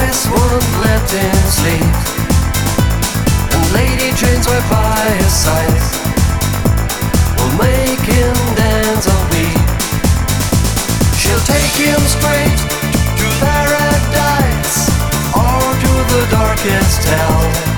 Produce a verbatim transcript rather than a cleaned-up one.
boys won't let him sleep, and lady chains right by his side will make him dance or weep. She'll take him straight to paradise or to the darkest hell.